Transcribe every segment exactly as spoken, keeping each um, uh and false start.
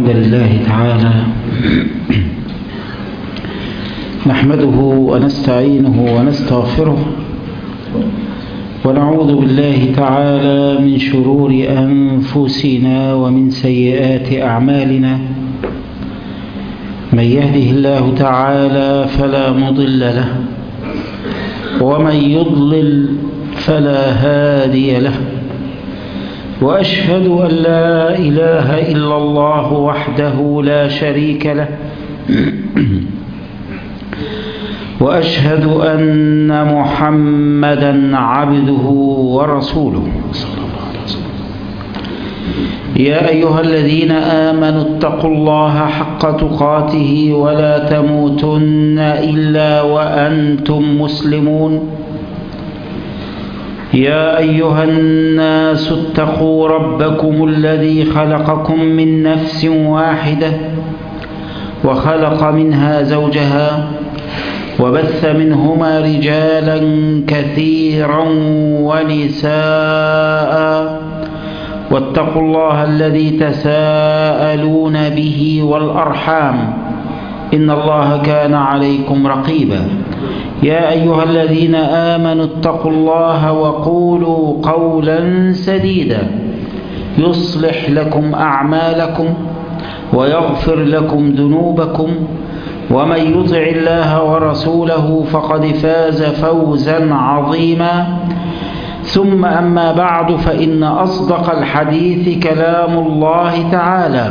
الحمد لله تعالى نحمده ونستعينه ونستغفره ونعوذ بالله تعالى من شرور أنفسنا ومن سيئات أعمالنا. من يهده الله تعالى فلا مضل له ومن يضلل فلا هادي له، وأشهد أن لا إله إلا الله وحده لا شريك له، وأشهد أن محمدا عبده ورسوله صلى الله عليه وسلم. يا أيها الذين آمنوا اتقوا الله حق تقاته ولا تموتن إلا وأنتم مسلمون. يا أيها الناس اتقوا ربكم الذي خلقكم من نفس واحدة وخلق منها زوجها وبث منهما رجالا كثيرا ونساء، واتقوا الله الذي تساءلون به والأرحام إن الله كان عليكم رقيبا. يا أيها الذين آمنوا اتقوا الله وقولوا قولا سديدا يصلح لكم أعمالكم ويغفر لكم ذنوبكم، ومن يطع الله ورسوله فقد فاز فوزا عظيما. ثم أما بعد، فإن أصدق الحديث كلام الله تعالى،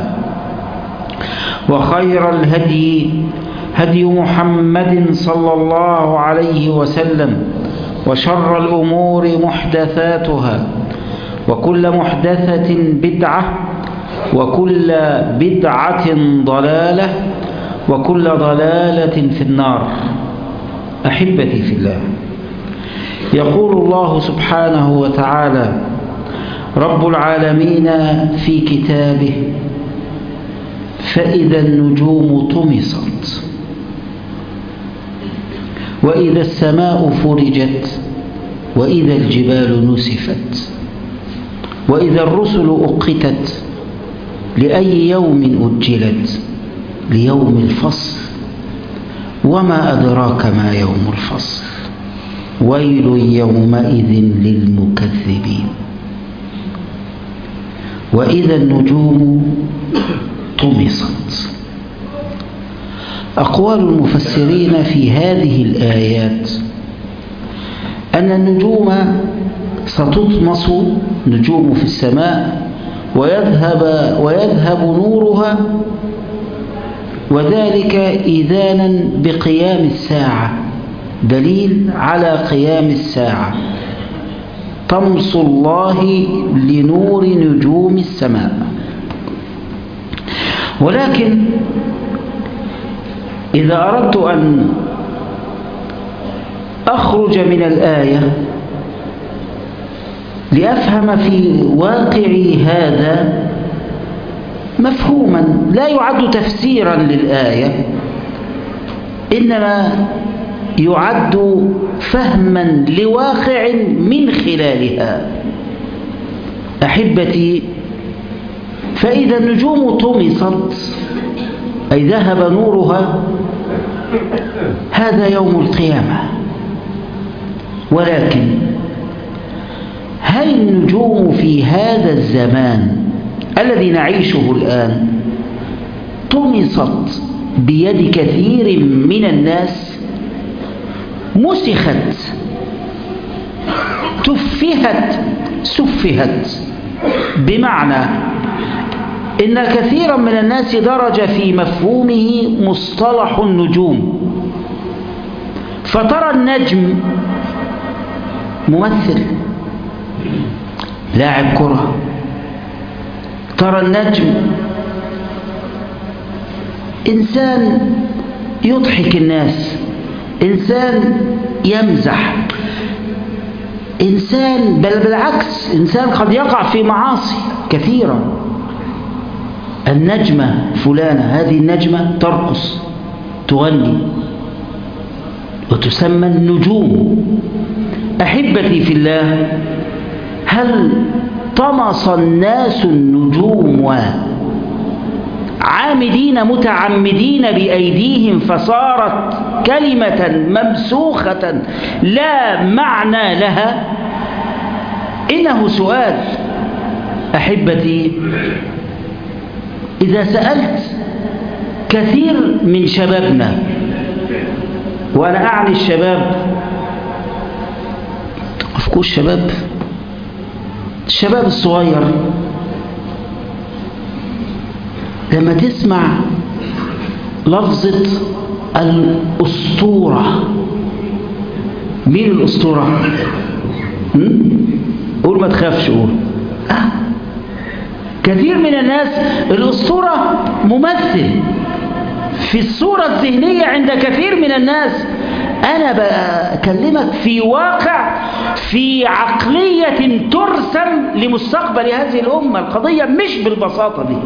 وخير الهدي هدي محمد صلى الله عليه وسلم، وشر الأمور محدثاتها، وكل محدثة بدعة، وكل بدعة ضلالة، وكل ضلالة في النار. أحبتي في الله، يقول الله سبحانه وتعالى رب العالمين في كتابه: فإذا النجوم طمست، وإذا السماء فرجت، وإذا الجبال نسفت، وإذا الرسل أقتت، لأي يوم أجلت؟ ليوم الفصل، وما أدراك ما يوم الفصل، ويل يومئذ للمكذبين. وإذا النجوم طمست. أقوال المفسرين في هذه الآيات أن النجوم ستطمس، نجوم في السماء، ويذهب, ويذهب نورها، وذلك إذانا بقيام الساعة، دليل على قيام الساعة. طمس الله لنور نجوم السماء. ولكن إذا أردت أن أخرج من الآية لأفهم في واقع هذا مفهوما لا يعد تفسيرا للآية، إنما يعد فهما لواقع من خلالها. أحبتي، فإذا النجوم طمست أي ذهب نورها، هذا يوم القيامة. ولكن هل النجوم في هذا الزمان الذي نعيشه الآن طمست بيد كثير من الناس؟ مسخت، تفهت، سفهت، بمعنى إن كثيرا من الناس درج في مفهومه مصطلح النجوم، فترى النجم ممثل، لاعب كرة، ترى النجم إنسان يضحك الناس، إنسان يمزح، إنسان بل بالعكس إنسان قد يقع في معاصي كثيرا. النجمة فلانة، هذه النجمة ترقص تغني وتسمى النجوم. أحبتي في الله، هل طمس الناس النجوم عامدين متعمدين بأيديهم فصارت كلمة ممسوخة لا معنى لها. إنه سؤال أحبتي، إذا سألت كثير من شبابنا، وأنا أعني الشباب، أفكوش الشباب، الشباب الصغير، لما تسمع لفظة الأسطورة، مين الأسطورة؟ قول ما تخافش، قول. آه. كثير من الناس الأسطورة ممثل في الصورة الذهنية عند كثير من الناس. أنا بكلمك في واقع، في عقلية ترسم لمستقبل هذه الأمة. القضية مش بالبساطة دي.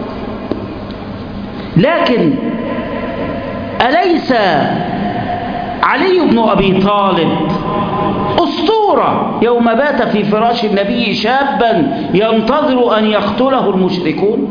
لكن أليس علي بن أبي طالب أسطورة يوم بات في فراش النبي شابا ينتظر أن يقتله المشركون؟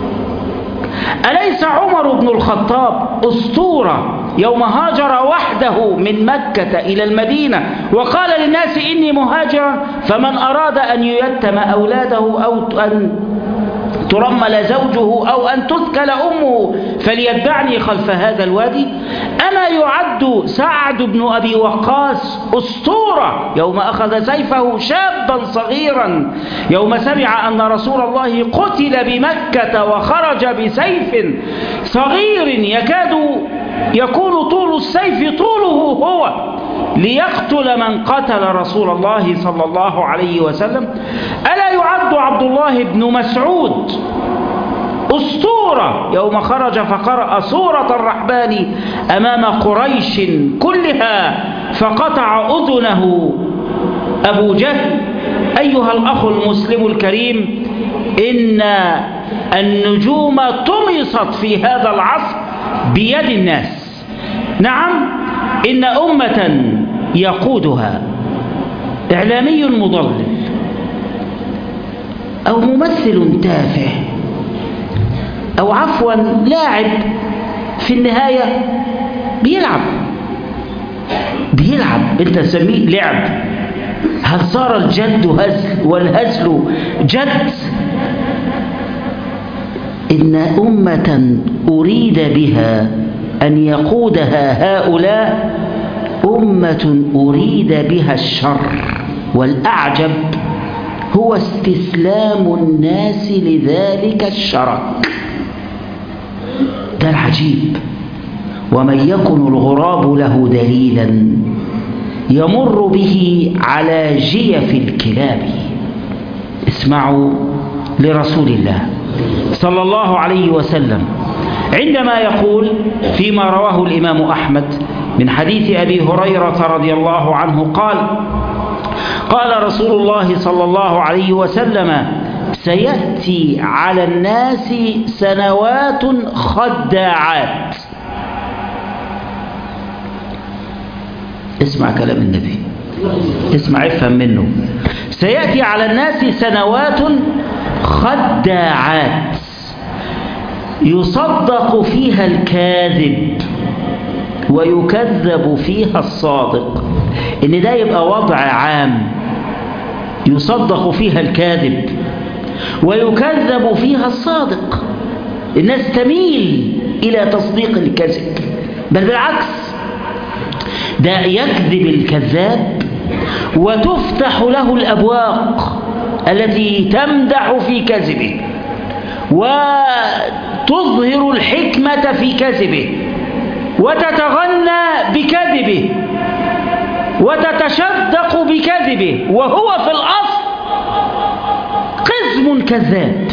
أليس عمر بن الخطاب أسطورة يوم هاجر وحده من مكة إلى المدينة وقال للناس إني مهاجر، فمن أراد أن ييتم أولاده أو أن ترمل زوجه أو أن تثكل أمه فليتبعني خلف هذا الوادي؟ أما يعد سعد بن أبي وقاص أسطورة يوم أخذ سيفه شابا صغيرا يوم سمع أن رسول الله قتل بمكة وخرج بسيف صغير يكاد يكون طول السيف طوله هو ليقتل من قتل رسول الله صلى الله عليه وسلم؟ ألا يعد عبد الله بن مسعود أسطورة يوم خرج فقرأ سورة الرحمن أمام قريش كلها فقطع أذنه أبو جهل؟ أيها الأخ المسلم الكريم، إن النجوم طمست في هذا العصر بيد الناس. نعم، إن أمة يقودها إعلامي مضلل أو ممثل تافه أو عفوا لاعب، في النهاية بيلعب بيلعب أنت تسميه لعب. هل صار الجد هزل والهزل جد؟ إن أمة أريد بها أن يقودها هؤلاء أمة أريد بها الشر، والأعجب هو استسلام الناس لذلك الشرك. ده العجيب. ومن يكن الغراب له دليلا يمر به على جيف الكلاب. اسمعوا لرسول الله صلى الله عليه وسلم عندما يقول فيما رواه الإمام أحمد من حديث أبي هريرة رضي الله عنه قال: قال رسول الله صلى الله عليه وسلم: سيأتي على الناس سنوات خداعات. اسمع كلام النبي، اسمع افهم منه. سيأتي على الناس سنوات خداعات يصدق فيها الكاذب ويكذب فيها الصادق. إن ده يبقى وضع عام، يصدق فيها الكاذب ويكذب فيها الصادق. الناس تميل إلى تصديق الكذب، بل بالعكس، ده يكذب الكذاب وتفتح له الأبواق التي تمدح في كذبه وتظهر الحكمة في كذبه وتتغنى بكذبه وتتشدق بكذبه، وهو في الأصل قزم كذاب.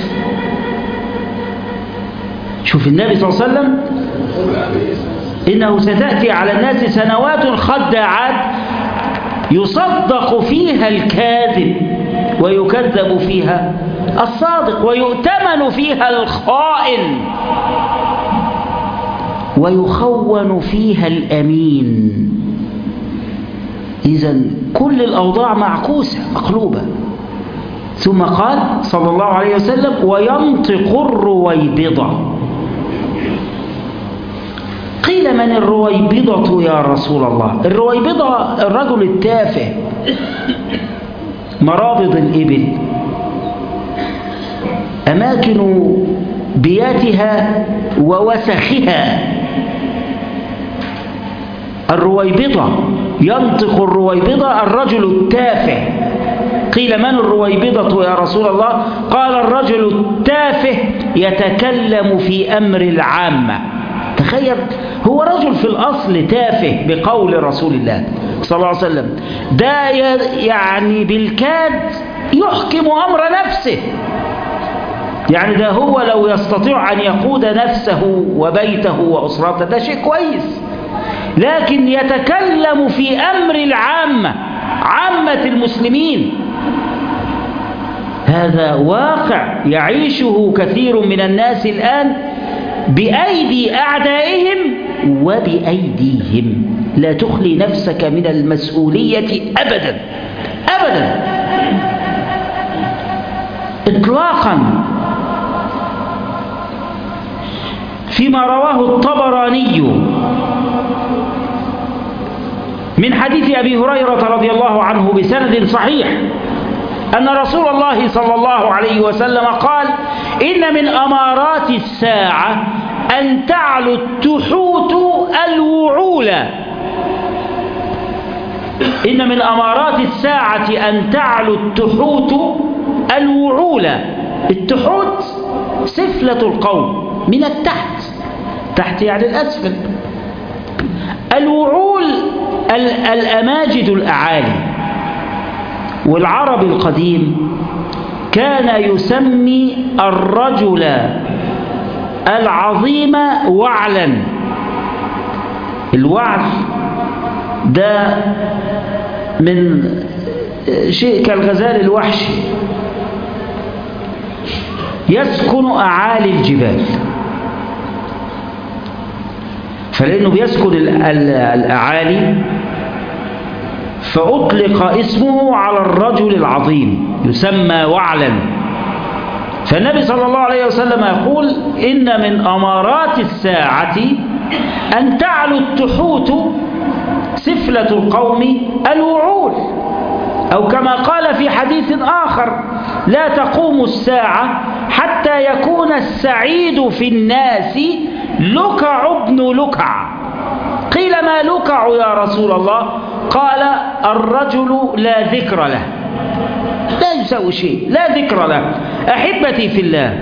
شوف النبي صلى الله عليه وسلم: إنه ستأتي على الناس سنوات خداعات يصدق فيها الكاذب ويكذب فيها الصادق ويؤتمن فيها الخائن ويخون فيها الأمين. إذن كل الأوضاع معكوسة مقلوبة. ثم قال صلى الله عليه وسلم: وينطق الرويبضة. من الرويبضة يا رسول الله؟ الرويبضة الرجل التافه، مرابض الإبل، أماكن بياتها ووسخها، الرويبضة. ينطق الرويبضة الرجل التافه. قيل من الرويبضة يا رسول الله؟ قال الرجل التافه يتكلم في أمر العامة. تخيل، هو رجل في الأصل تافه بقول رسول الله صلى الله عليه وسلم، ده يعني بالكاد يحكم أمر نفسه، يعني ده هو لو يستطيع أن يقود نفسه وبيته وأسرته ده شيء كويس، لكن يتكلم في أمر العامة، عامة المسلمين. هذا واقع يعيشه كثير من الناس الآن بأيدي أعدائهم وبأيديهم. لا تخلي نفسك من المسؤولية أبدا أبدا إطلاقا. فيما رواه الطبراني من حديث أبي هريرة رضي الله عنه بسند صحيح أن رسول الله صلى الله عليه وسلم قال: إن من أمارات الساعة أن تعلو التحوت الوعول. إن من أمارات الساعة أن تعلو التحوت الوعول. التحوت سفلة القوم من التحت، تحت يعني الأسفل. الوعول الأماجد الأعالي. والعرب القديم كان يسمي الرجل العظيم وعلا. الوعل ده من شيء كالغزال الوحشي، يسكن أعالي الجبال، فلأنه بيسكن الأعالي فأطلق اسمه على الرجل العظيم يسمى وعلا. فالنبي صلى الله عليه وسلم يقول: إن من أمارات الساعة أن تعلو التحوت سفلة القوم الوعول. أو كما قال في حديث آخر: لا تقوم الساعة حتى يكون السعيد في الناس لكع ابن لكع. قيل: ما لكع يا رسول الله؟ قال: الرجل لا ذكر له، لا يسوي شيء، لا ذكر له. أحبتي في الله،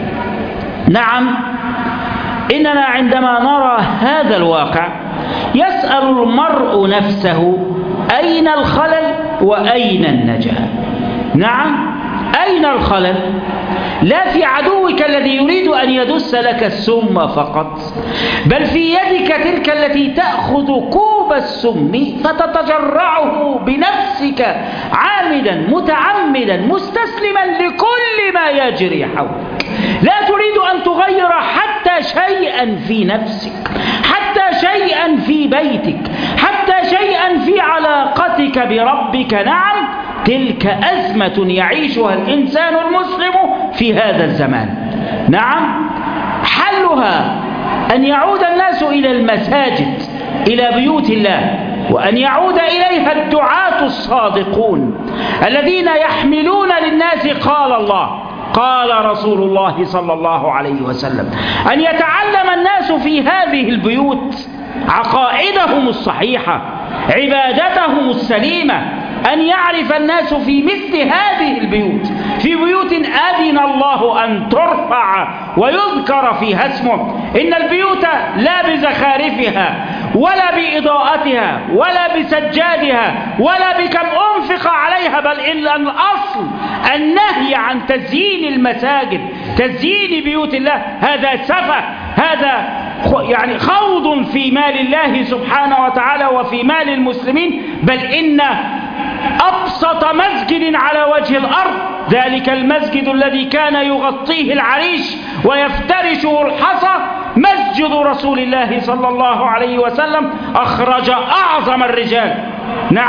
نعم، إننا عندما نرى هذا الواقع يسأل المرء نفسه: أين الخلل وأين النجاة؟ نعم، أين الخلل؟ لا في عدوك الذي يريد أن يدس لك السم فقط، بل في يدك تلك التي تأخذ كوب السم فتتجرعه بنفسك عامدا متعمدا مستسلما لكل ما يجري حولك. لا تريد أن تغير حتى شيئا في نفسك، حتى شيئا في بيتك، حتى شيئا في علاقتك بربك. نعم، تلك أزمة يعيشها الإنسان المسلم في هذا الزمان. نعم، حلها أن يعود الناس إلى المساجد، إلى بيوت الله، وأن يعود إليها الدعاة الصادقون الذين يحملون للناس قال الله قال رسول الله صلى الله عليه وسلم. أن يتعلم الناس في هذه البيوت عقائدهم الصحيحة، عبادتهم السليمة. أن يعرف الناس في مثل هذه البيوت، في بيوت أذن الله أن ترفع ويذكر فيها اسمه. إن البيوت لا بزخارفها ولا بإضاءتها ولا بسجادها ولا بكم أنفق عليها، بل إلا الأصل النهي عن تزيين المساجد، تزيين بيوت الله. هذا سفه، هذا يعني خوض في مال الله سبحانه وتعالى وفي مال المسلمين. بل إن أبسط مسجد على وجه الأرض، ذلك المسجد الذي كان يغطيه العريش ويفترشه الحصى، مسجد رسول الله صلى الله عليه وسلم، أخرج أعظم الرجال. نعم،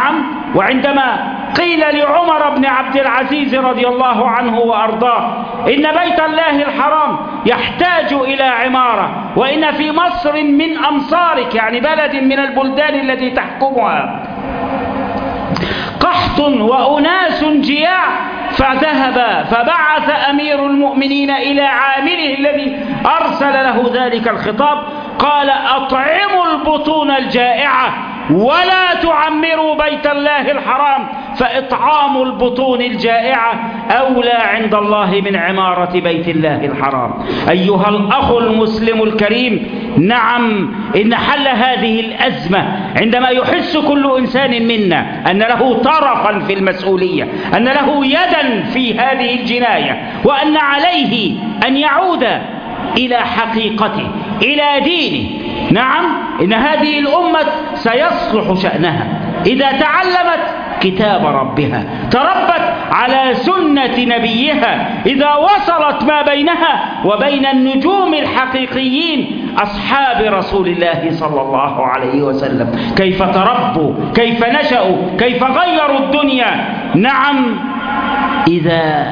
وعندما قيل لعمر بن عبد العزيز رضي الله عنه وأرضاه إن بيت الله الحرام يحتاج إلى عمارة، وإن في مصر من أمصارك يعني بلد من البلدان التي تحكمها قحط وأناس جياع، فذهب فبعث أمير المؤمنين إلى عامله الذي أرسل له ذلك الخطاب قال أطعموا البطون الجائعة ولا تعمروا بيت الله الحرام، فإطعام البطون الجائعة أولى عند الله من عمارة بيت الله الحرام. أيها الأخ المسلم الكريم، نعم إن حل هذه الأزمة عندما يحس كل إنسان منا أن له طرفا في المسؤولية، أن له يدا في هذه الجناية، وأن عليه أن يعود إلى حقيقته إلى دينه. نعم إن هذه الأمة سيصلح شأنها إذا تعلمت كتاب ربها، تربت على سنة نبيها، إذا وصلت ما بينها وبين النجوم الحقيقيين أصحاب رسول الله صلى الله عليه وسلم، كيف تربوا، كيف نشأوا، كيف غيروا الدنيا. نعم إذا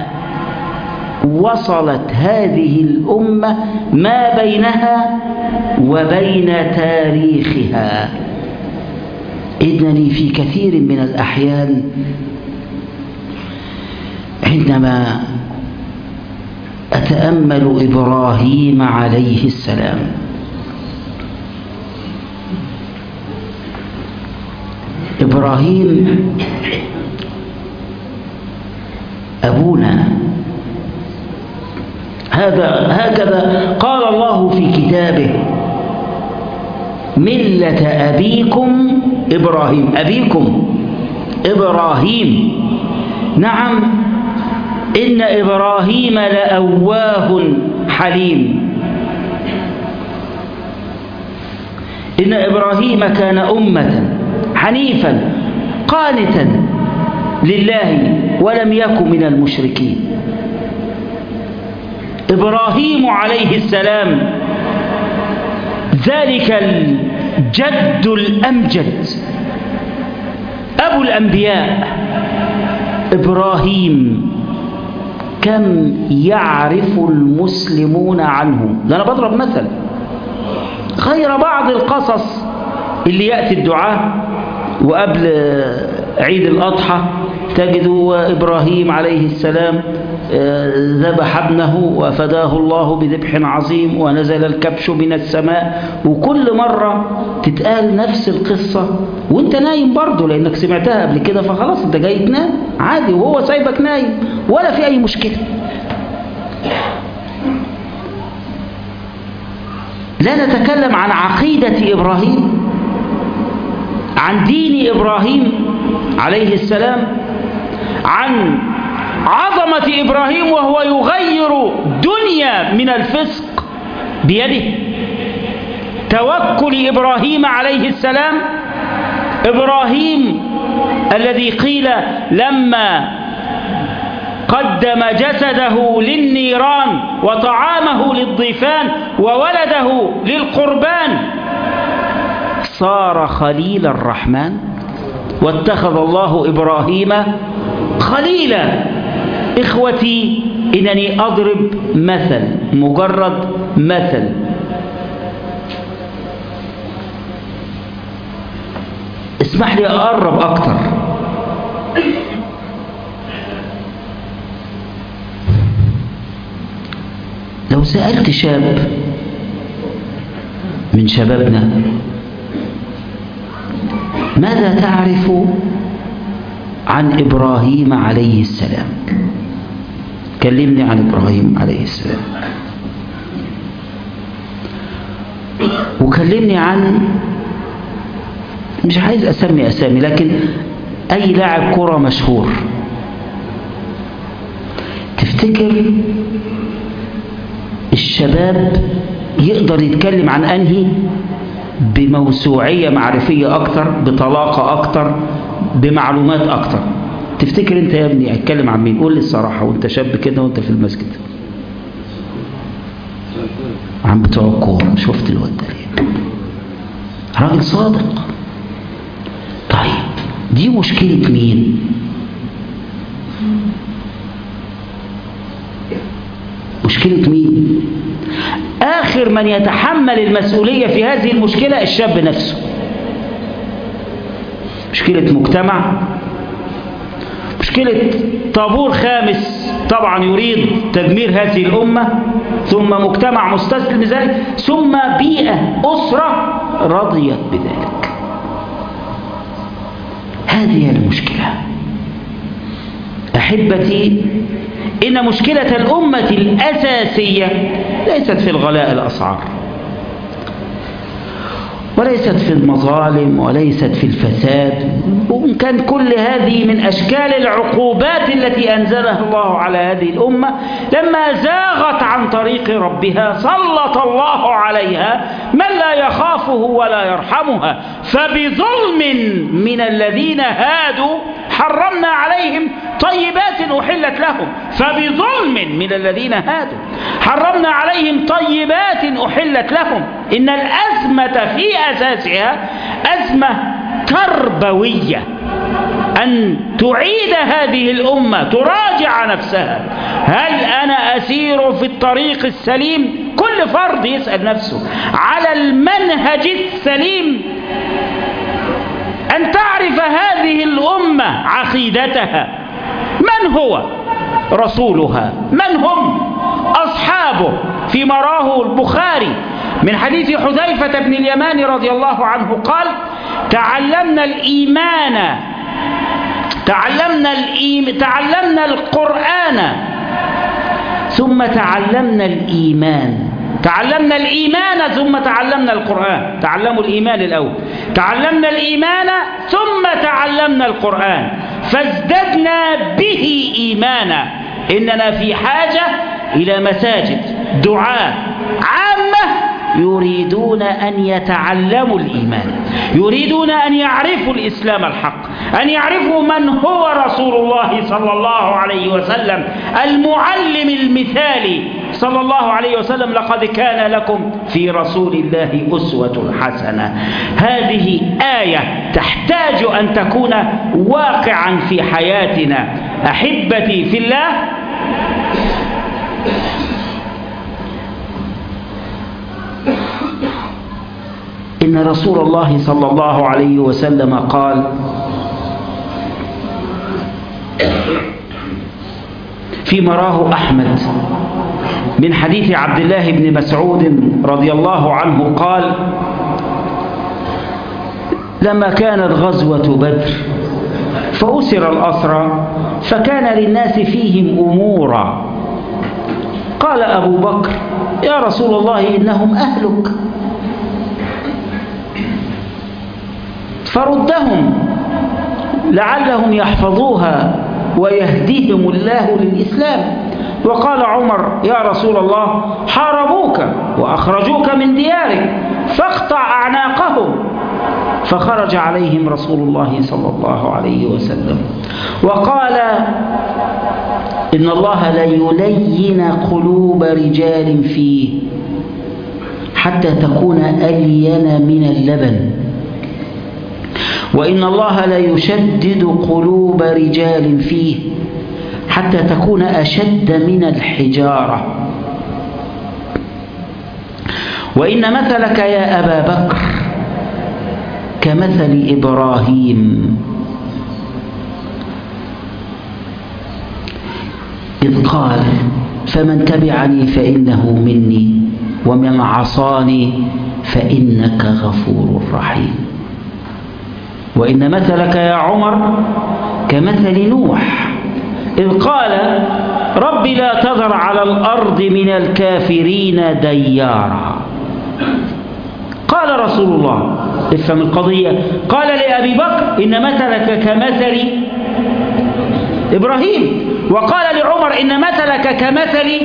وصلت هذه الأمة ما بينها وبين تاريخها. إنني في كثير من الأحيان عندما أتأمل إبراهيم عليه السلام، إبراهيم أبونا، هذا هكذا قال الله في كتابه ملة أبيكم إبراهيم، أبيكم إبراهيم. نعم إن إبراهيم لأواه حليم، إن إبراهيم كان أمة حنيفا قانتا لله ولم يكن من المشركين. إبراهيم عليه السلام ذلك الجد الأمجد أبو الأنبياء، إبراهيم كم يعرف المسلمون عنه. ده أنا بضرب مثل غير بعض القصص اللي يأتي الدعاء وقبل عيد الأضحى تجد إبراهيم عليه السلام ذبح ابنه وفداه الله بذبح عظيم ونزل الكبش من السماء، وكل مرة تتقال نفس القصة وانت نايم برضه لأنك سمعتها قبل كده، فخلاص انت جاي تنام عادي وهو سايبك نايم ولا في أي مشكلة. لا نتكلم عن عقيدة إبراهيم، عن دين إبراهيم عليه السلام، عن عظمة إبراهيم وهو يغير دنيا من الفسق بيده، توكل إبراهيم عليه السلام، إبراهيم الذي قيل لما قدم جسده للنيران وطعامه للضيفان وولده للقربان صار خليل الرحمن، واتخذ الله إبراهيم خليلا. إخوتي إنني أضرب مثل، مجرد مثل. اسمح لي أقرب أكتر. لو سألت شاب من شبابنا ماذا تعرف عن إبراهيم عليه السلام، كلمني عن إبراهيم عليه السلام، وكلمني عن، مش عايز أسمي أسامي، لكن أي لاعب كرة مشهور تفتكر الشباب يقدر يتكلم عن أنهي بموسوعية معرفية أكتر، بطلاقة أكتر، بمعلومات أكتر؟ تفتكر أنت يا ابني هتكلم عن مين؟ قول لي الصراحة وأنت شاب كده وأنت في المسجد. عن بتوع الكورة. شفت الواد ده ليه؟ راجل صادق. طيب دي مشكلة مين؟ مشكلة مين؟ آخر من يتحمل المسؤولية في هذه المشكلة الشاب نفسه. مشكلة مجتمع، مشكلة طابور خامس طبعا يريد تدمير هذه الأمة، ثم مجتمع مستسلم لذلك، ثم بيئة أسرة رضيت بذلك. هذه المشكلة. أحبتي، إن مشكلة الأمة الأساسية ليست في الغلاء الأسعار، وليست في المظالم، وليست في الفساد، وإن كان كل هذه من أشكال العقوبات التي أنزلها الله على هذه الأمة لما زاغت عن طريق ربها، سلط الله عليها من لا يخافه ولا يرحمها. فبظلم من الذين هادوا حرمنا عليهم طيبات أحلت لهم. فبظلم من الذين هادوا حرمنا عليهم طيبات أحلت لهم. إن الأزمة في أساسها أزمة تربوية، أن تعيد هذه الأمة، تراجع نفسها. هل أنا أسير في الطريق السليم؟ كل فرد يسأل نفسه على المنهج السليم. أن تعرف هذه الأمة عقيدتها، من هو رسولها، من هم أصحابه. فيما راه البخاري من حديث حذيفة بن اليمان رضي الله عنه قال: تعلمنا الإيمان تعلمنا الإيم تعلمنا القرآن ثم تعلمنا الإيمان. تعلمنا الإيمان ثم تعلمنا القرآن. تعلموا الإيمان الأول، تعلمنا الإيمان ثم تعلمنا القرآن، فازددنا به إيمانا. إننا في حاجة إلى مساجد دعاة عامة يريدون أن يتعلموا الإيمان، يريدون أن يعرفوا الإسلام الحق، أن يعرفوا من هو رسول الله صلى الله عليه وسلم، المعلم المثالي صلى الله عليه وسلم: لقد كان لكم في رسول الله أسوة حسنة. هذه آية تحتاج أن تكون واقعا في حياتنا. أحبتي في الله، إن رسول الله صلى الله عليه وسلم قال: فيما راه أحمد من حديث عبد الله بن مسعود رضي الله عنه قال: لما كانت غزوة بدر فأسر الأسرى فكان للناس فيهم أمورا، قال أبو بكر: يا رسول الله إنهم أهلك، فردهم لعلهم يحفظوها ويهديهم الله للإسلام. وقال عمر: يا رسول الله حاربوك وأخرجوك من ديارك فاقطع أعناقهم. فخرج عليهم رسول الله صلى الله عليه وسلم وقال: إن الله ليلين قلوب رجال فيه حتى تكون ألين من اللبن، وإن الله ليشدد قلوب رجال فيه حتى تكون أشد من الحجارة. وإن مثلك يا أبا بكر كمثل إبراهيم إذ قال: فمن تبعني فإنه مني ومن عصاني فإنك غفور رحيم. وإن مثلك يا عمر كمثل نوح إذ قال: رب لا تذر على الأرض من الكافرين ديارا. قال رسول الله، افهم القضية، قال لأبي بكر: إن مثلك كمثل إبراهيم، وقال لعمر: إن مثلك كمثل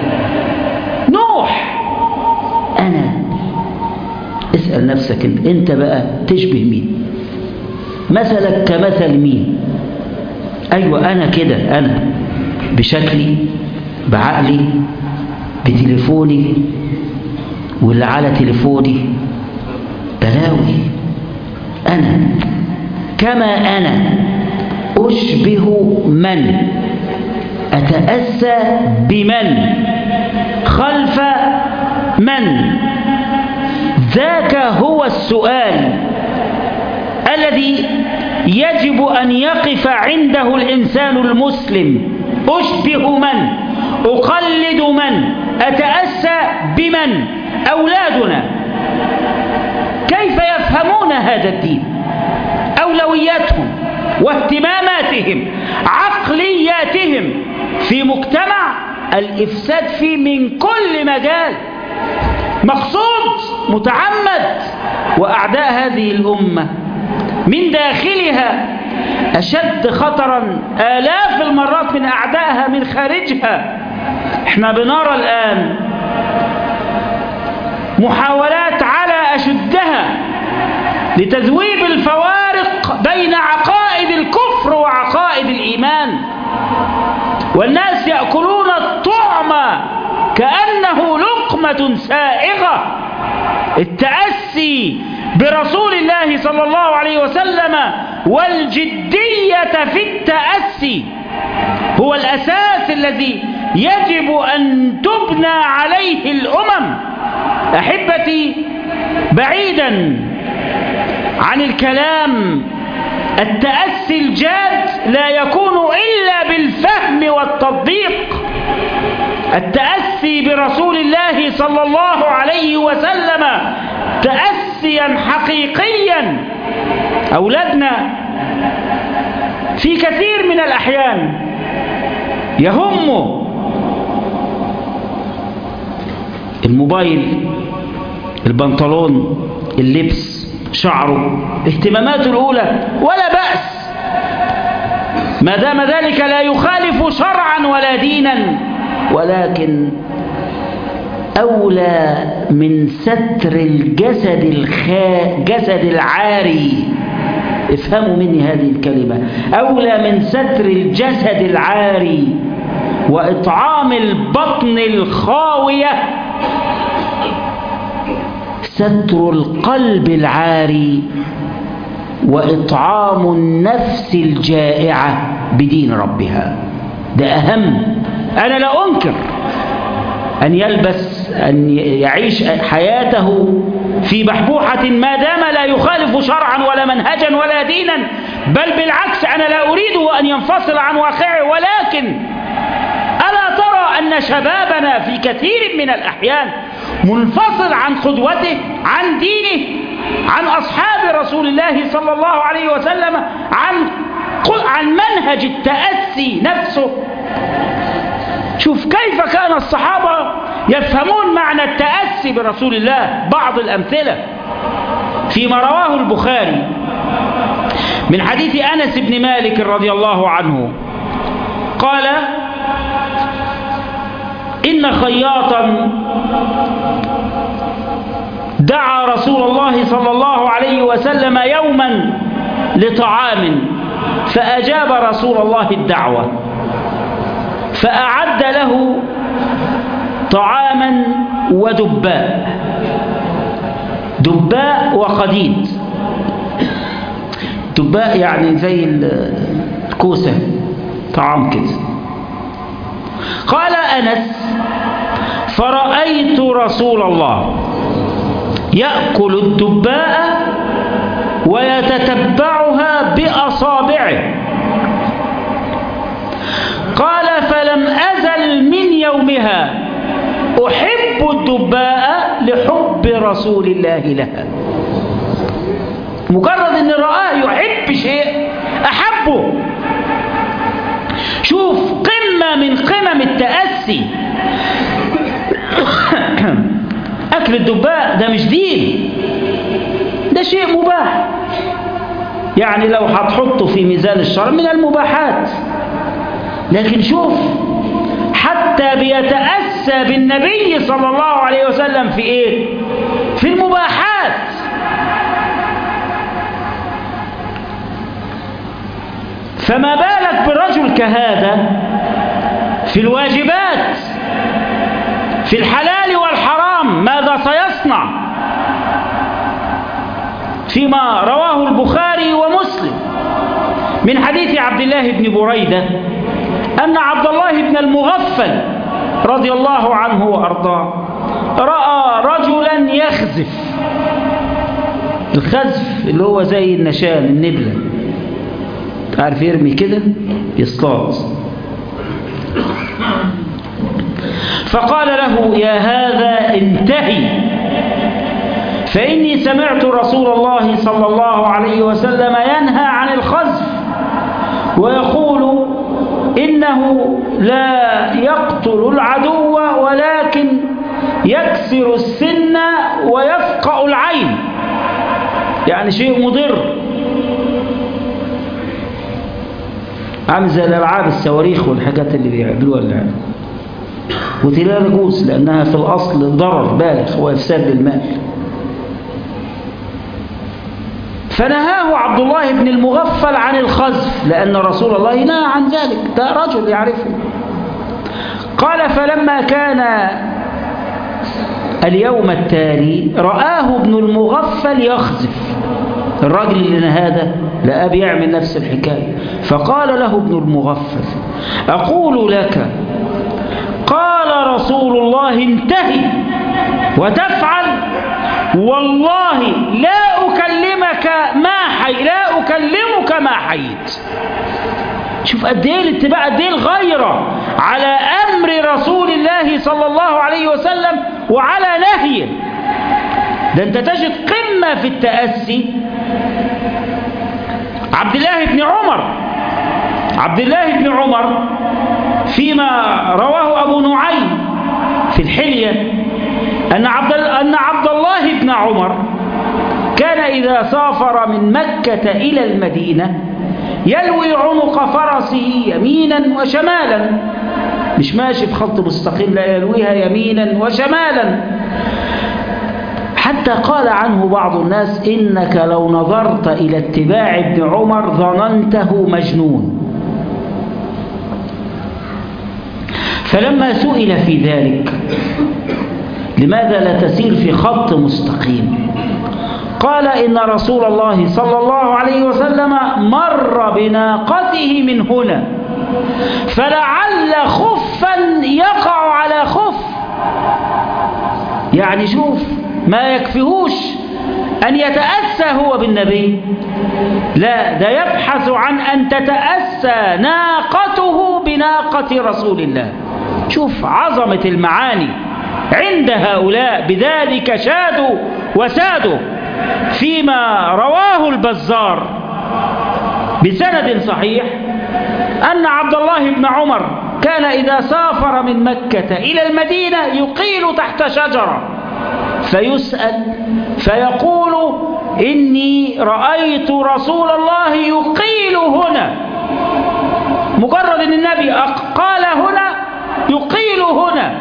نوح. أنا اسأل نفسك انت, انت بقى تشبه مين؟ مثلك كمثل مين؟ أيوة أنا كده، أنا بشكلي بعقلي بتليفوني واللي على تليفوني بلاوي. أنا كما أنا أشبه من، أتأسى بمن، خلف من. ذاك هو السؤال الذي يجب أن يقف عنده الإنسان المسلم. أشبه من، أقلد من، أتأسى بمن. أولادنا كيف يفهمون هذا الدين؟ أولوياتهم واهتماماتهم، عقلياتهم في مجتمع الإفساد فيه من كل مجال، مقصود متعمد. وأعداء هذه الأمة من داخلها أشد خطرا آلاف المرات من أعدائها من خارجها. احنا بنرى الآن محاولات على أشدها لتذويب الفوارق بين عقائد الكفر وعقائد الإيمان، والناس يأكلون الطعم كأنه لقمة سائغة. التأسي برسول الله صلى الله عليه وسلم والجدية في التأسي هو الأساس الذي يجب أن تبنى عليه الأمم. أحبتي، بعيدا عن الكلام، التأسي الجاد لا يكون إلا بالفهم والتطبيق. التأسي برسول الله صلى الله عليه وسلم تأسيا حقيقيا. أولادنا في كثير من الأحيان يهم الموبايل، البنطلون، اللبس، شعره، اهتماماته الأولى، ولا بأس ما دام ذلك لا يخالف شرعا ولا دينا، ولكن أولى من ستر الجسد الخا... جسد العاري. افهموا مني هذه الكلمة، أولى من ستر الجسد العاري وإطعام البطن الخاوية ستر القلب العاري وإطعام النفس الجائعة بدين ربها. ده أهم. أنا لا أنكر أن يلبس، أن يعيش حياته في بحبوحة ما دام لا يخالف شرعا ولا منهجا ولا دينا، بل بالعكس أنا لا أريده أن ينفصل عن واقعه. ولكن ألا ترى أن شبابنا في كثير من الأحيان منفصل عن قدوته، عن دينه، عن أصحاب رسول الله صلى الله عليه وسلم، عن عن منهج التأسي نفسه. شوف كيف كان الصحابة يفهمون معنى التأسي برسول الله. بعض الأمثلة فيما رواه البخاري من حديث أنس بن مالك رضي الله عنه قال: إن خياطا دعا رسول الله صلى الله عليه وسلم يوما لطعام، فأجاب رسول الله الدعوة، فأعد له طعاما ودباء، دباء وقديد. دباء يعني زي الكوسة، طعام كده. قال أنس: فرأيت رسول الله يأكل الدباء ويتتبعها بأصابعه. قال: فلم أزل من يومها أحب الدباء لحب رسول الله لها. مجرد أن رآه يحب شيء أحبه. شوف قمة من قمم التأسي. أكل الدباء ده مش دين، ده شيء مباح، يعني لو هتحطه في ميزان الشرع من المباحات. لكن شوف حتى بيتأسى بالنبي صلى الله عليه وسلم في إيه؟ في المباحات. فما بالك برجل كهذا في الواجبات، في الحلال والحرام ماذا سيصنع؟ فيما رواه البخاري ومسلم من حديث عبد الله بن بريدة أن عبد الله بن المغفل رضي الله عنه وأرضاه رأى رجلا يخزف. الخزف اللي هو زي النشان النبلة، تعرف يرمي كده يصطاد. فقال له يا هذا انتهي، فإني سمعت رسول الله صلى الله عليه وسلم ينهى عن الخزف ويقول إنه لا يقتل العدو ولكن يكسر السن ويفقأ العين، يعني شيء مضر، عامل زي الألعاب الصواريخ والحاجات اللي بيعملوها اللعب، ودي لا يجوز لأنها في الأصل ضرر بالغ وإفساد للمال. فنهاه عبد الله بن المغفل عن الخزف لأن رسول الله نهى عن ذلك، ده رجل يعرفه. قال فلما كان اليوم التالي رآه ابن المغفل يخزف، الراجل اللي نهى ده لقاه بيعمل نفس الحكاية، فقال له ابن المغفل أقول لك قال رسول الله انتهي وتفعل، والله لا أكلمك ما حي لا أكلمك ما حييت. شوف قد ايه الاتباع، قد ايه الغيرة على أمر رسول الله صلى الله عليه وسلم وعلى نهيه. ده انت تجد قمة في التأسي. عبد الله بن عمر عبد الله بن عمر فيما رواه أبو نعيم في الحلية أن عبد أن عبد الله بن عمر كان إذا سافر من مكة إلى المدينة يلوي عنق فرسه يمينا وشمالا، مش ماشي بخط مستقيم، لا يلويها يمينا وشمالا، حتى قال عنه بعض الناس إنك لو نظرت إلى اتباع ابن عمر ظننته مجنون. فلما سئل في ذلك لماذا لا تسير في خط مستقيم، قال إن رسول الله صلى الله عليه وسلم مر بناقته من هنا فلعل خفا يقع على خف. يعني شوف ما يكفيهوش أن يتأسى هو بالنبي، لا ده يبحث عن أن تتأسى ناقته بناقة رسول الله. شوف عظمة المعاني عند هؤلاء، بذلك شادوا وسادوا. فيما رواه البزار بسند صحيح أن عبد الله بن عمر كان إذا سافر من مكة إلى المدينة يقيل تحت شجرة فيسأل فيقول إني رأيت رسول الله يقيل هنا، مجرد أن النبي قال هنا يقيل هنا.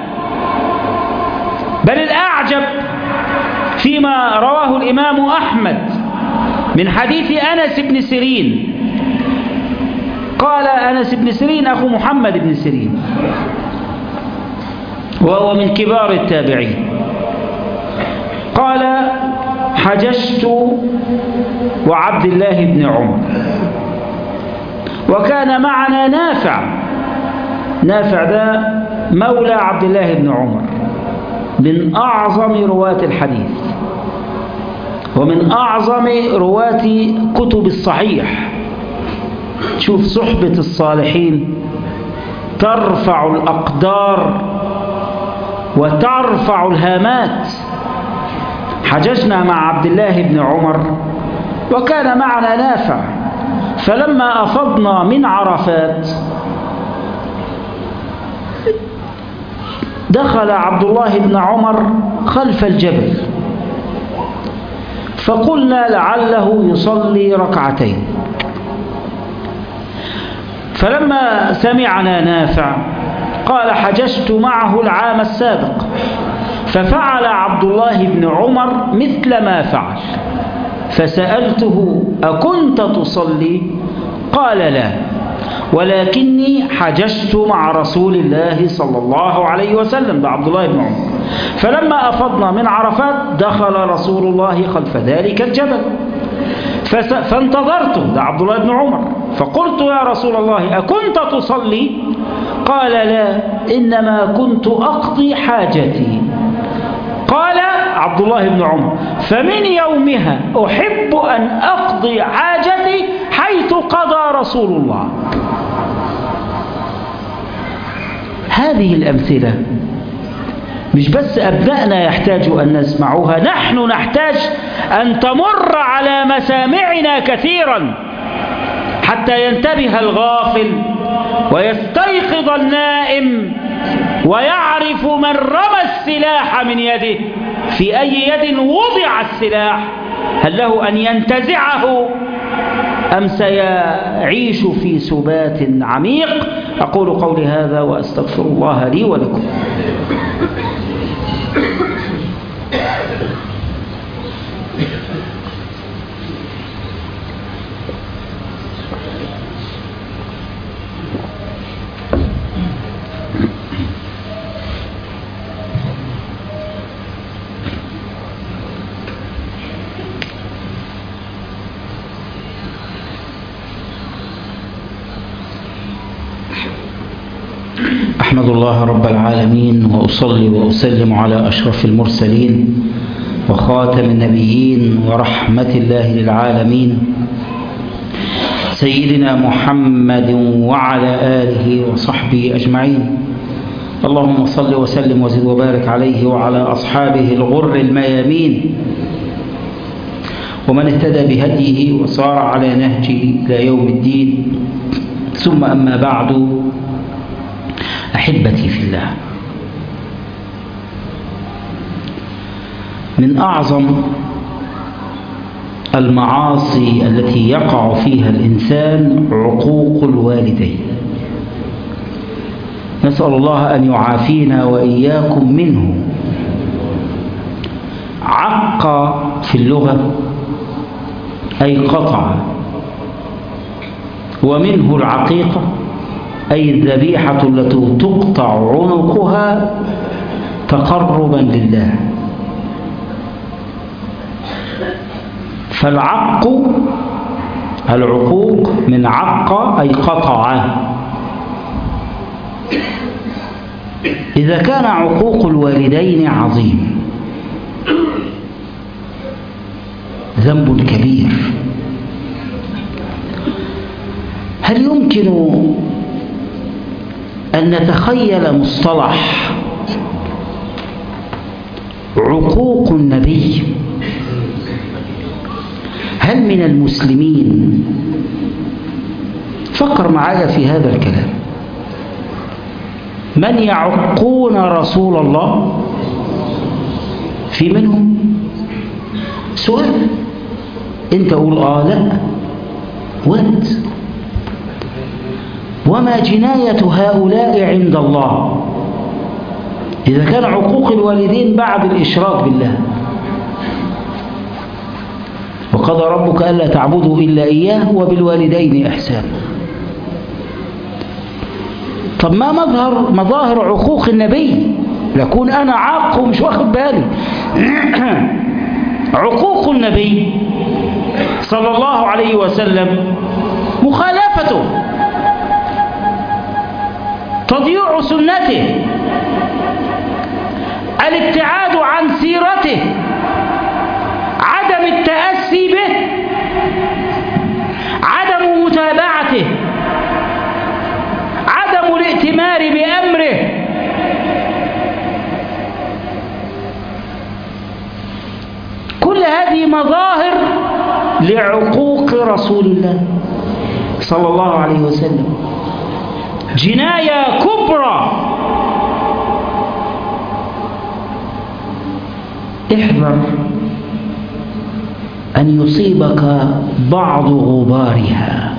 بل الأعجب فيما رواه الإمام أحمد من حديث أنس بن سيرين، قال أنس بن سيرين أخو محمد بن سيرين وهو من كبار التابعين، قال حججت وعبد الله بن عمر وكان معنا نافع. نافع ده مولى عبد الله بن عمر من أعظم رواة الحديث ومن أعظم رواة كتب الصحيح. شوف صحبة الصالحين ترفع الأقدار وترفع الهامات. حججنا مع عبد الله بن عمر وكان معنا نافع، فلما أفضنا من عرفات دخل عبد الله بن عمر خلف الجبل، فقلنا لعله يصلي ركعتين. فلما سمعنا نافع قال حججت معه العام السابق، ففعل عبد الله بن عمر مثل ما فعل، فسألته أكنت تصلي؟ قال لا، ولكني حججت مع رسول الله صلى الله عليه وسلم. ده عبد الله بن عمر. فلما أفضنا من عرفات دخل رسول الله خلف ذلك الجبل فانتظرته، ده عبد الله بن عمر، فقلت يا رسول الله أكنت تصلي؟ قال لا، إنما كنت أقضي حاجتي. قال عبد الله بن عمر فمن يومها أحب أن أقضي حاجتي حيث قضى رسول الله. هذه الأمثلة مش بس أبنائنا يحتاج أن نسمعوها، نحن نحتاج أن تمر على مسامعنا كثيرا حتى ينتبه الغافل ويستيقظ النائم ويعرف من رمى السلاح من يده في أي يد وضع السلاح، هل له أن ينتزعه أم سيعيش في سبات عميق. أقول قولي هذا وأستغفر الله لي ولكم. أحمد الله رب العالمين وأصلي وأسلم على أشرف المرسلين وخاتم النبيين ورحمة الله للعالمين سيدنا محمد وعلى آله وصحبه أجمعين. اللهم صل وسلم وزد وبارك عليه وعلى أصحابه الغر الميامين ومن اهتدى بهديه وصار على نهجه إلى يوم الدين. ثم أما بعد، أحبتي في الله، من أعظم المعاصي التي يقع فيها الإنسان عقوق الوالدين. نسأل الله أن يعافينا وإياكم منه. عق في اللغة أي قطع، ومنه العقيقة أي الذبيحة التي تقطع عنقها تقربا لله. فالعق العقوق من عق أي قطع. إذا كان عقوق الوالدين عظيم، ذنب كبير، هل يمكن أن نتخيل مصطلح عقوق النبي؟ هل من المسلمين، فكر معايا في هذا الكلام، من يعقون رسول الله؟ في منهم؟ سؤال. انت قول آه لا وانت. وما جناية هؤلاء عند الله إذا كان عقوق الوالدين بعد الإشراك بالله؟ وقضى ربك ألا تعبدوا إلا إياه وبالوالدين إحسانا. طب ما مظهر مظاهر عقوق النبي لكون أنا عاق ومش واخد بالي؟ عقوق النبي صلى الله عليه وسلم مخالفته، تضييع سنته، الابتعاد عن سيرته، عدم التأسي به، عدم متابعته، عدم الائتمار بأمره. كل هذه مظاهر لعقوق رسول الله صلى الله عليه وسلم، جناية كبرى. احذر أن يصيبك بعض غبارها.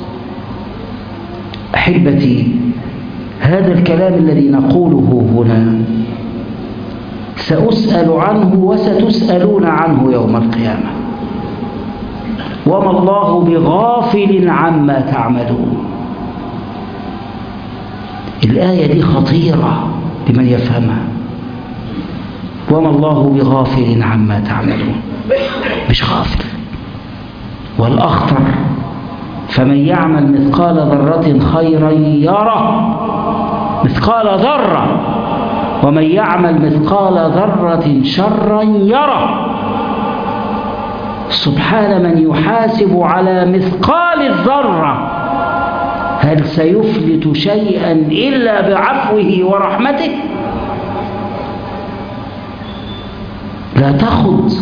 أحبتي، هذا الكلام الذي نقوله هنا سأسأل عنه وستسألون عنه يوم القيامة، وما الله بغافل عما تعملون. الآية دي خطيرة لمن يفهمها. وما الله بغافل عما تعملون، مش غافل. والأخطر فمن يعمل مثقال ذرة خيرا يره، مثقال ذرة، ومن يعمل مثقال ذرة شرا يره. سبحان من يحاسب على مثقال الذرة، هل سيفلت شيئا إلا بعفوه ورحمته؟ لا تخض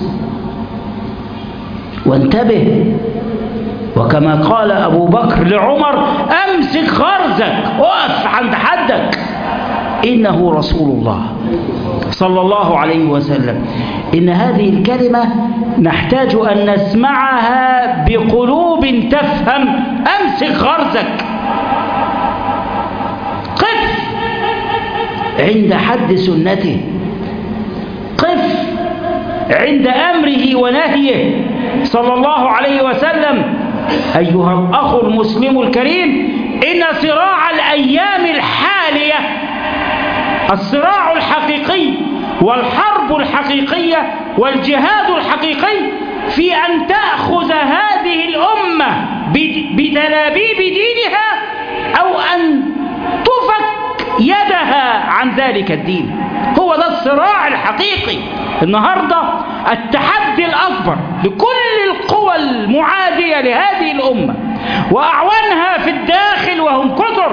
وانتبه. وكما قال أبو بكر لعمر: أمسك غرزك، وقف عند حدك، إنه رسول الله صلى الله عليه وسلم. إن هذه الكلمة نحتاج أن نسمعها بقلوب تفهم. أمسك غرزك، قف عند حد سنته، قف عند أمره ونهيه صلى الله عليه وسلم. أيها الأخ المسلم الكريم، إن صراع الأيام الحالية الصراع الحقيقي والحرب الحقيقية والجهاد الحقيقي في أن تأخذ هذه الأمة بتلابيب دينها أو أن تفك يدها عن ذلك الدين. هو ده الصراع الحقيقي النهاردة. التحدي الأكبر لكل القوى المعادية لهذه الأمة وأعوانها في الداخل وهم كثر،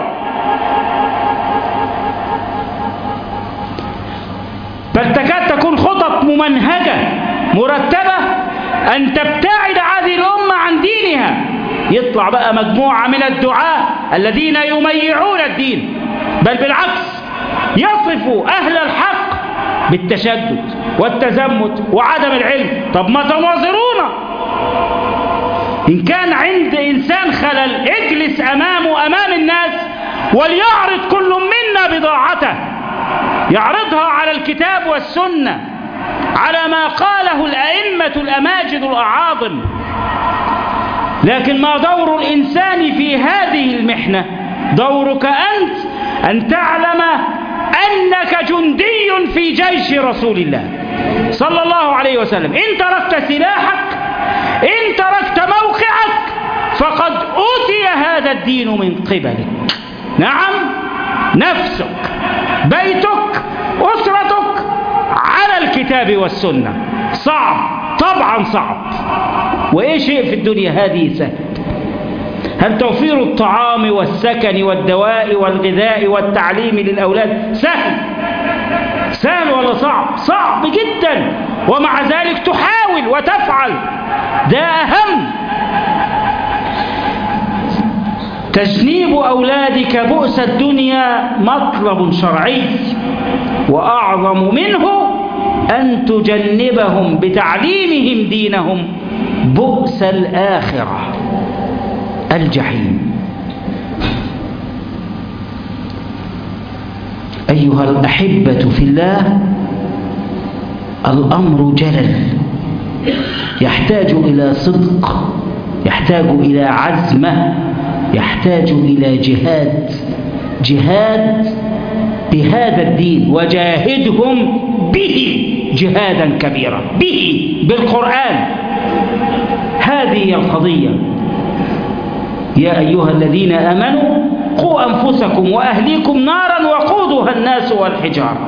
بل تكاد تكون خطط ممنهجة مرتبة أن تبتعد هذه الأمة عن دينها. يطلع بقى مجموعة من الدعاة الذين يميعون الدين، بل بالعكس يصفوا أهل الحق بالتشدد والتزمت وعدم العلم. طب ما تناظرونا، إن كان عند إنسان خلل اجلس أمامه أمام الناس وليعرض كل منا بضاعته، يعرضها على الكتاب والسنة، على ما قاله الأئمة الأماجد الأعاظم. لكن ما دور الإنسان في هذه المحنة؟ دورك أنت أن تعلم أنك جندي في جيش رسول الله صلى الله عليه وسلم. إن تركت سلاحك، إن تركت موقعك، فقد أوتي هذا الدين من قبلك. نعم، نفسك، بيتك، أسرتك على الكتاب والسنة. صعب، طبعا صعب. وإيه شيء في الدنيا هذه سهل؟ هل توفير الطعام والسكن والدواء والغذاء والتعليم للأولاد سهل؟ سهل ولا صعب؟ صعب جدا، ومع ذلك تحاول وتفعل. ده أهم. تجنيب أولادك بؤس الدنيا مطلب شرعي، وأعظم منه أن تجنبهم بتعليمهم دينهم بؤس الآخرة، الجحيم. أيها الأحبة في الله، الأمر جلل، يحتاج إلى صدق، يحتاج إلى عزمة، يحتاج إلى جهاد. جهاد بهذا الدين، وجاهدهم به جهادا كبيرا، به، بالقرآن. هذه القضية. يا أيها الذين آمنوا قوا أنفسكم وأهليكم نارا وقودها الناس والحجارة.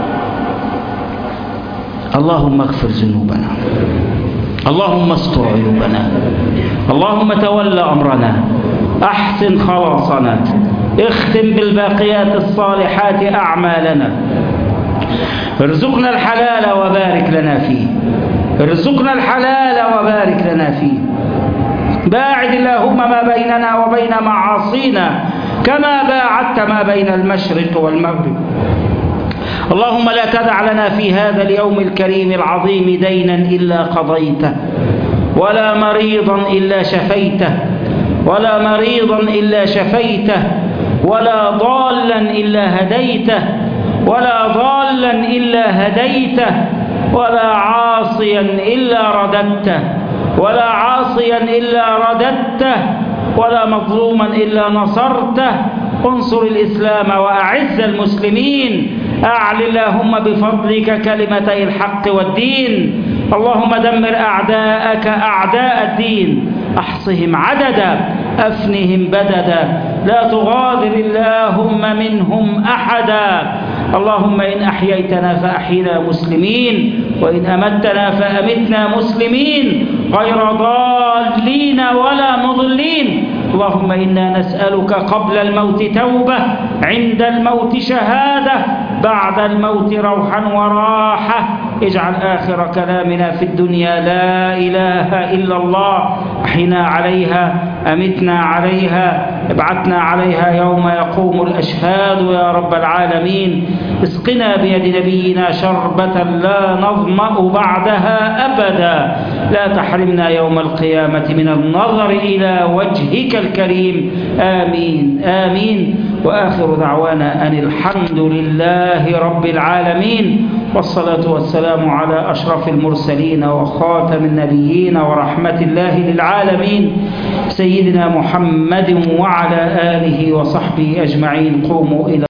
اللهم اغفر ذنوبنا، اللهم استر عيوبنا، اللهم تول أمرنا، أحسن خلاصنا، اختم بالباقيات الصالحات أعمالنا، ارزقنا الحلال وبارك لنا فيه، ارزقنا الحلال وبارك لنا فيه. باعد اللهم ما بيننا وبين معاصينا كما باعدت ما بين المشرق والمغرب. اللهم لا تدع لنا في هذا اليوم الكريم العظيم دينا إلا قضيته، ولا مريضا إلا شفيته، ولا مريضا إلا شفيته، ولا ضالا إلا هديته، ولا ضالا إلا هديته، ولا عاصيا إلا رددته، ولا عاصيا إلا رددته، ولا مظلوما إلا نصرته. انصر الإسلام وأعز المسلمين. أعل اللهم بفضلك كلمتي الحق والدين. اللهم دمر أعداءك أعداء الدين، أحصهم عددا أفنهم بددا لا تغادر اللهم منهم أحدا. اللهم إن أحييتنا فأحينا مسلمين، وإن أمتنا فأمتنا مسلمين غير ضالين ولا مضلين. اللهم إنا نسألك قبل الموت توبة، عند الموت شهادة، بعد الموت روحا وراحة. اجعل آخر كلامنا في الدنيا لا إله إلا الله. أحينا عليها، أمتنا عليها، ابعثنا عليها يوم يقوم الأشهاد يا رب العالمين. اسقنا بيد نبينا شربة لا نظمأ بعدها أبدا. لا تحرمنا يوم القيامة من النظر إلى وجهك الكريم. آمين آمين. وآخر دعوانا أن الحمد لله رب العالمين، والصلاة والسلام على أشرف المرسلين وخاتم النبيين ورحمة الله للعالمين سيدنا محمد وعلى آله وصحبه أجمعين. قوموا إلى